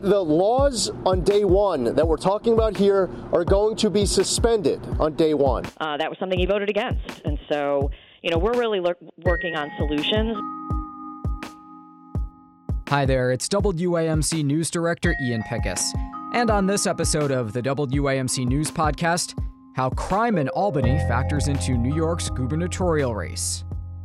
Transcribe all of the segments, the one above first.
the laws on day one that we're talking about here are going to be suspended on day one. That was something he voted against. And so, we're really working on solutions. Hi there, it's WAMC News Director Ian Pickus. And on this episode of the WAMC News Podcast, how crime in Albany factors into New York's gubernatorial race.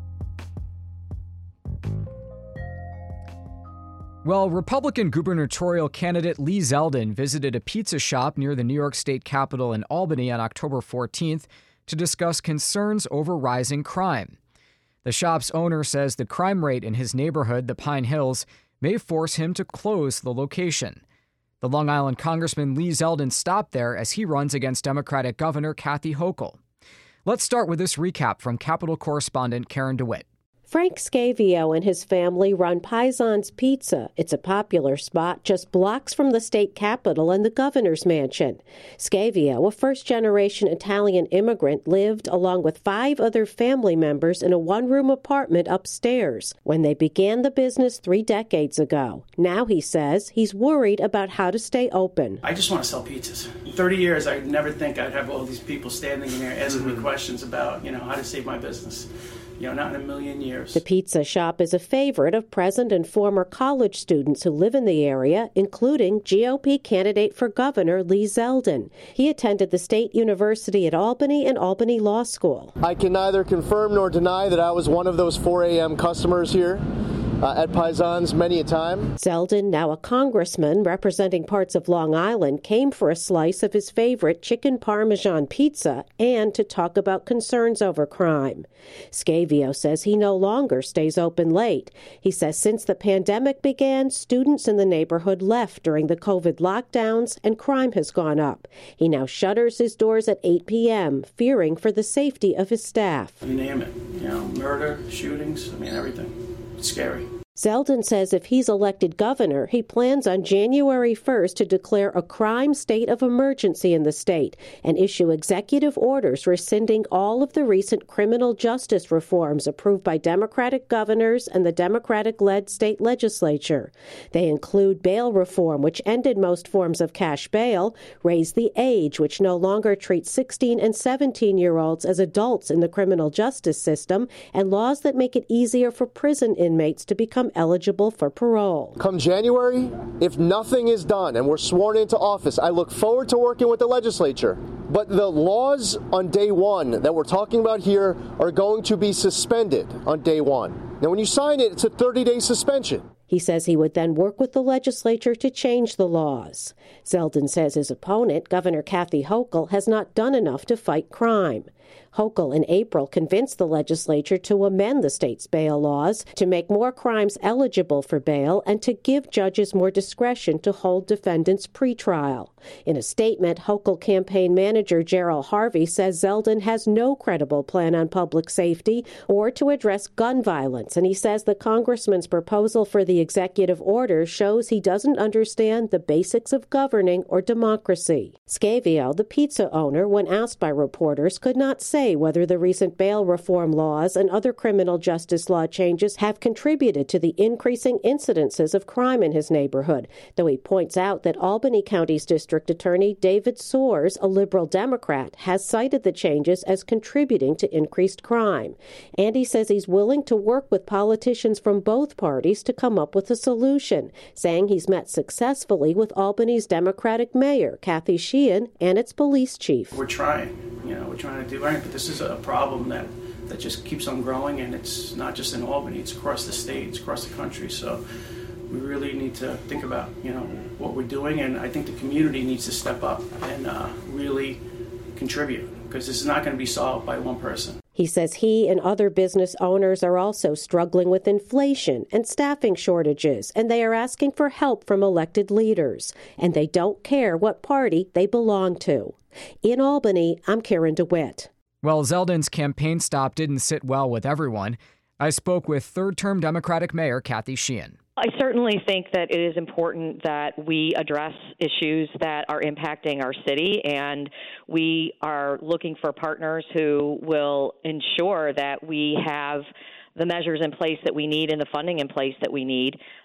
Well, Republican gubernatorial candidate Lee Zeldin visited a pizza shop near the New York State Capitol in Albany on October 14th to discuss concerns over rising crime. The shop's owner says the crime rate in his neighborhood, the Pine Hills, may force him to close the location. The Long Island Congressman Lee Zeldin stopped there as he runs against Democratic Governor Kathy Hochul. Let's start with this recap from Capitol correspondent Karen DeWitt. Frank Scavio and his family run Paisans Pizza. It's a popular spot just blocks from the state capitol and the governor's mansion. Scavio, a first-generation Italian immigrant, lived along with 5 other family members in a one-room apartment upstairs when they began the business 3 decades ago. Now, he says, he's worried about how to stay open. I just want to sell pizzas. In 30 years, I'd never think I'd have all these people standing in there asking me questions about, how to save my business. Not in a million years. The pizza shop is a favorite of present and former college students who live in the area, including GOP candidate for governor Lee Zeldin. He attended the State University at Albany and Albany Law School. I can neither confirm nor deny that I was one of those 4 a.m. customers here at Paisans many a time. Zeldin, now a congressman representing parts of Long Island, came for a slice of his favorite chicken parmesan pizza and to talk about concerns over crime. Scavio says he no longer stays open late. He says since the pandemic began, students in the neighborhood left during the COVID lockdowns and crime has gone up. He now shutters his doors at 8 p.m., fearing for the safety of his staff. You name it, murder, shootings, everything. It's scary. Zeldin says if he's elected governor, he plans on January 1st to declare a crime state of emergency in the state and issue executive orders rescinding all of the recent criminal justice reforms approved by Democratic governors and the Democratic-led state legislature. They include bail reform, which ended most forms of cash bail, raised the age, which no longer treats 16 and 17-year-olds as adults in the criminal justice system, and laws that make it easier for prison inmates to become eligible for parole. Come January, if nothing is done and we're sworn into office, I look forward to working with the legislature. But the laws on day one that we're talking about here are going to be suspended on day one. Now, when you sign it, it's a 30-day suspension. He says he would then work with the legislature to change the laws. Zeldin says his opponent, Governor Kathy Hochul, has not done enough to fight crime. Hochul in April convinced the legislature to amend the state's bail laws to make more crimes eligible for bail and to give judges more discretion to hold defendants pretrial. In a statement, Hochul campaign manager Gerald Harvey says Zeldin has no credible plan on public safety or to address gun violence, and he says the congressman's proposal for the executive order shows he doesn't understand the basics of governing or democracy. Scavio, the pizza owner, when asked by reporters, could not say whether the recent bail reform laws and other criminal justice law changes have contributed to the increasing incidences of crime in his neighborhood, though he points out that Albany County's District Attorney David Soares, a liberal Democrat, has cited the changes as contributing to increased crime. And he says he's willing to work with politicians from both parties to come up with a solution, saying he's met successfully with Albany's Democratic mayor, Kathy Sheehan, and its police chief. We're trying to do right, but this is a problem that just keeps on growing, and it's not just in Albany, it's across the state, it's across the country. So we really need to think about, what we're doing, and I think the community needs to step up and really contribute, because this is not going to be solved by one person. He says he and other business owners are also struggling with inflation and staffing shortages, and they are asking for help from elected leaders, and they don't care what party they belong to. In Albany, I'm Karen DeWitt. Well, Zeldin's campaign stop didn't sit well with everyone. I spoke with third-term Democratic Mayor Kathy Sheehan. I certainly think that it is important that we address issues that are impacting our city, and we are looking for partners who will ensure that we have the measures in place that we need and the funding in place that we need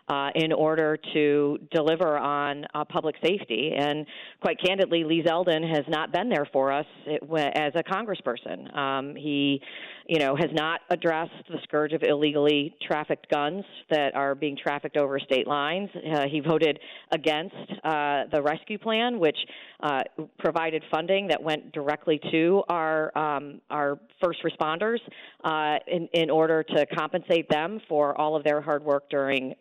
in order to deliver on public safety. And quite candidly, Lee Zeldin has not been there for us as a congressperson. He, has not addressed the scourge of illegally trafficked guns that are being trafficked over state lines. He voted against the rescue plan, which provided funding that went directly to our first responders in order to compensate them for all of their hard work during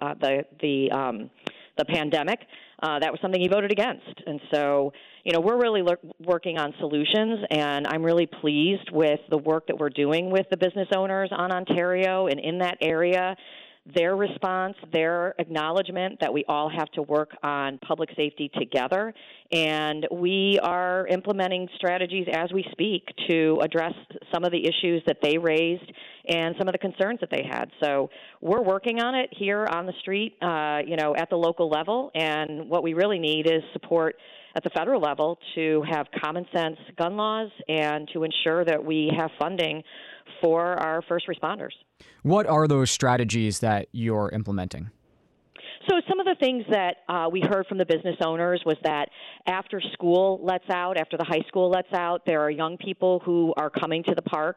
the pandemic. That was something he voted against. And so, we're really working on solutions, and I'm really pleased with the work that we're doing with the business owners on Ontario and in that area. Their response, their acknowledgement that we all have to work on public safety together, and we are implementing strategies as we speak to address some of the issues that they raised and some of the concerns that they had. So we're working on it here on the street, at the local level, and what we really need is support at the federal level to have common sense gun laws and to ensure that we have funding for our first responders. What are those strategies that you're implementing? So some of the things that we heard from the business owners was that after school lets out, after the high school lets out, there are young people who are coming to the park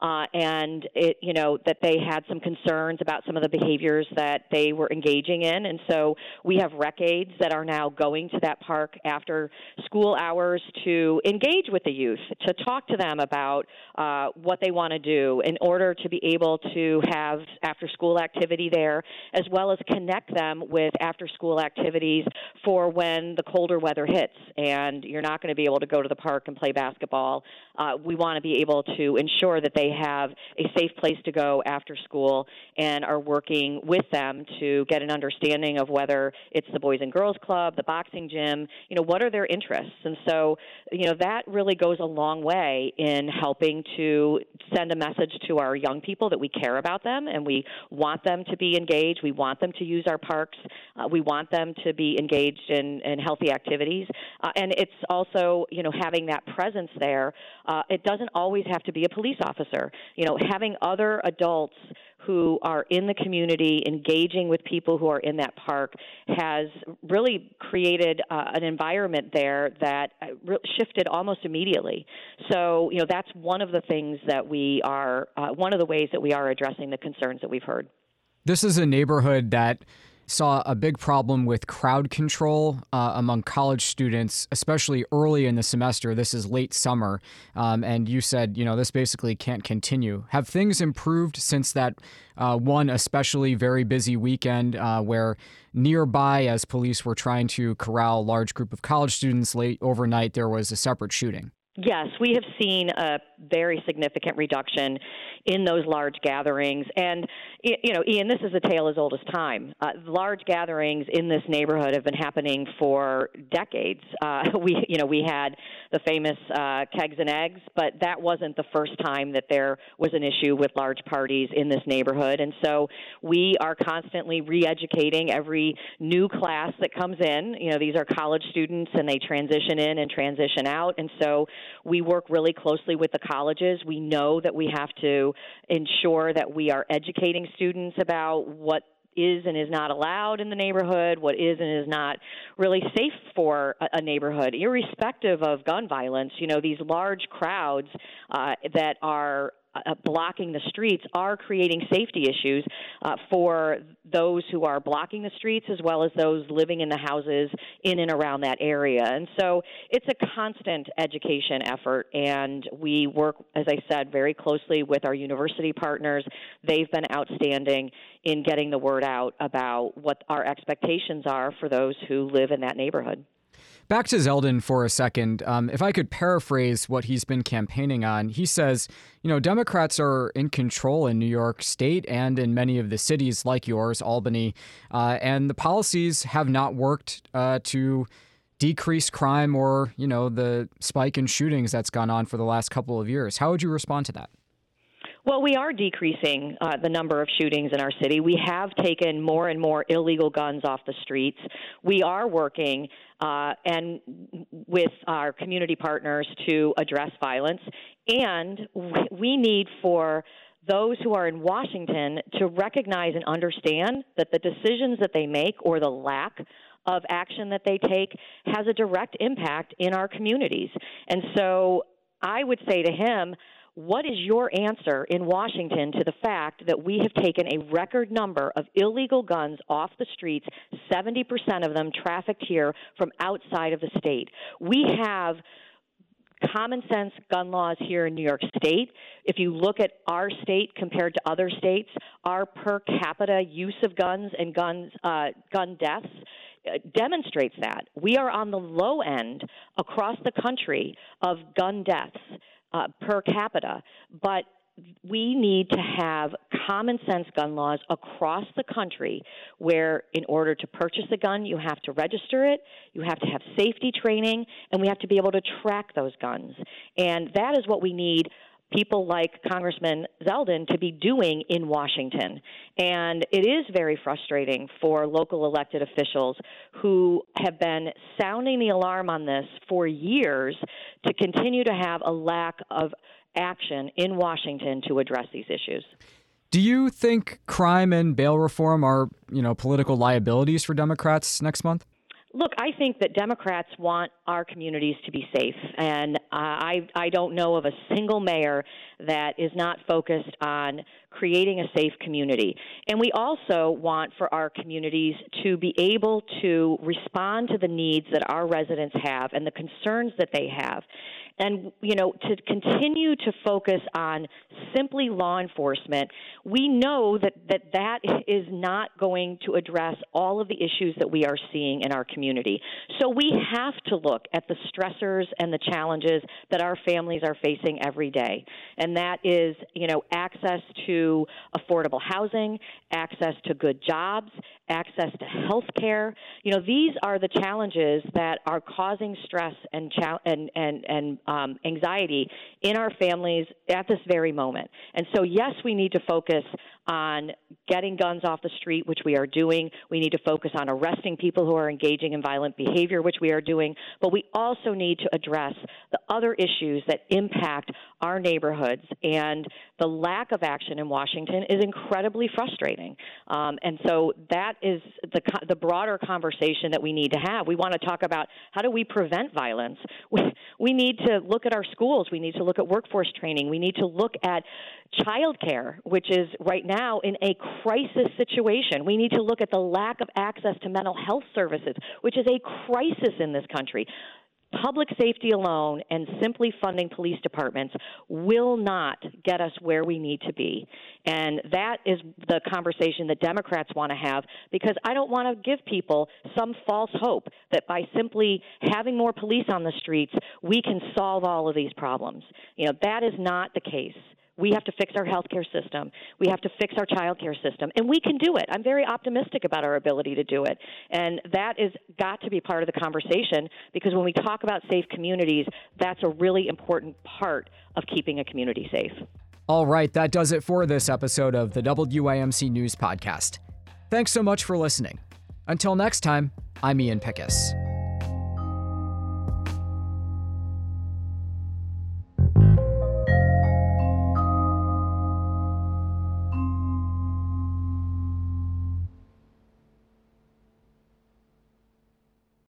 and that they had some concerns about some of the behaviors that they were engaging in. And so we have rec aides that are now going to that park after school hours to engage with the youth, to talk to them about what they want to do in order to be able to have after school activity there, as well as connect them with after-school activities for when the colder weather hits and you're not going to be able to go to the park and play basketball. We want to be able to ensure that they have a safe place to go after school and are working with them to get an understanding of whether it's the Boys and Girls Club, the boxing gym, what are their interests. And so, that really goes a long way in helping to send a message to our young people that we care about them and we want them to be engaged. We want them to use our parks. We want them to be engaged in healthy activities. And it's also, having that presence there. It doesn't always have to be a police officer. Having other adults who are in the community engaging with people who are in that park has really created an environment there that shifted almost immediately. So, that's one of the things that we are, one of the ways that we are addressing the concerns that we've heard. This is a neighborhood that saw a big problem with crowd control among college students, especially early in the semester. This is late summer. And you said, this basically can't continue. Have things improved since that one especially very busy weekend where nearby, as police were trying to corral a large group of college students late overnight, there was a separate shooting? Yes, we have seen a very significant reduction in those large gatherings. And, Ian, this is a tale as old as time. Large gatherings in this neighborhood have been happening for decades. We had the famous kegs and eggs, but that wasn't the first time that there was an issue with large parties in this neighborhood. And so we are constantly re-educating every new class that comes in. These are college students, and they transition in and transition out. And so we work really closely with the colleges. We know that we have to ensure that we are educating students about what is and is not allowed in the neighborhood, what is and is not really safe for a neighborhood, irrespective of gun violence. These large crowds that are blocking the streets are creating safety issues for those who are blocking the streets as well as those living in the houses in and around that area. And so it's a constant education effort, and we work, as I said, very closely with our university partners. They've been outstanding in getting the word out about what our expectations are for those who live in that neighborhood. Back to Zeldin for a second. If I could paraphrase what he's been campaigning on, he says, Democrats are in control in New York State and in many of the cities like yours, Albany, and the policies have not worked to decrease crime or, the spike in shootings that's gone on for the last couple of years. How would you respond to that? Well, we are decreasing the number of shootings in our city. We have taken more and more illegal guns off the streets. We are working and with our community partners to address violence, and we need for those who are in Washington to recognize and understand that the decisions that they make or the lack of action that they take has a direct impact in our communities. And so I would say to him, what is your answer in Washington to the fact that we have taken a record number of illegal guns off the streets, 70% of them trafficked here from outside of the state? We have common sense gun laws here in New York State. If you look at our state compared to other states, our per capita use of guns and gun deaths demonstrates that. We are on the low end across the country of gun deaths per capita, but we need to have common sense gun laws across the country where in order to purchase a gun, you have to register it, you have to have safety training, and we have to be able to track those guns. And that is what we need people like Congressman Zeldin to be doing in Washington. And it is very frustrating for local elected officials who have been sounding the alarm on this for years to continue to have a lack of action in Washington to address these issues. Do you think crime and bail reform are, political liabilities for Democrats next month? Look, I think that Democrats want our communities to be safe, and I don't know of a single mayor that is not focused on creating a safe community. And we also want for our communities to be able to respond to the needs that our residents have and the concerns that they have. And, to continue to focus on simply law enforcement, we know that is not going to address all of the issues that we are seeing in our community. So we have to look at the stressors and the challenges that our families are facing every day. And that is, access to affordable housing, access to good jobs, access to health care. These are the challenges that are causing stress and anxiety in our families at this very moment. And so, yes, we need to focus on getting guns off the street, which we are doing. We need to focus on arresting people who are engaging in violent behavior, which we are doing. But we also need to address the other issues that impact our neighborhoods. And the lack of action in Washington is incredibly frustrating. And so that is the broader conversation that we need to have. We want to talk about how do we prevent violence. We need to look at our schools. We need to look at workforce training. We need to look at child care, which is right now in a crisis situation. We need to look at the lack of access to mental health services, which is a crisis in this country. Public safety alone and simply funding police departments will not get us where we need to be. And that is the conversation that Democrats want to have, because I don't want to give people some false hope that by simply having more police on the streets, we can solve all of these problems. That is not the case. We have to fix our healthcare system. We have to fix our child care system. And we can do it. I'm very optimistic about our ability to do it. And that is got to be part of the conversation, because when we talk about safe communities, that's a really important part of keeping a community safe. All right, that does it for this episode of the WIMC News Podcast. Thanks so much for listening. Until next time, I'm Ian Pickus.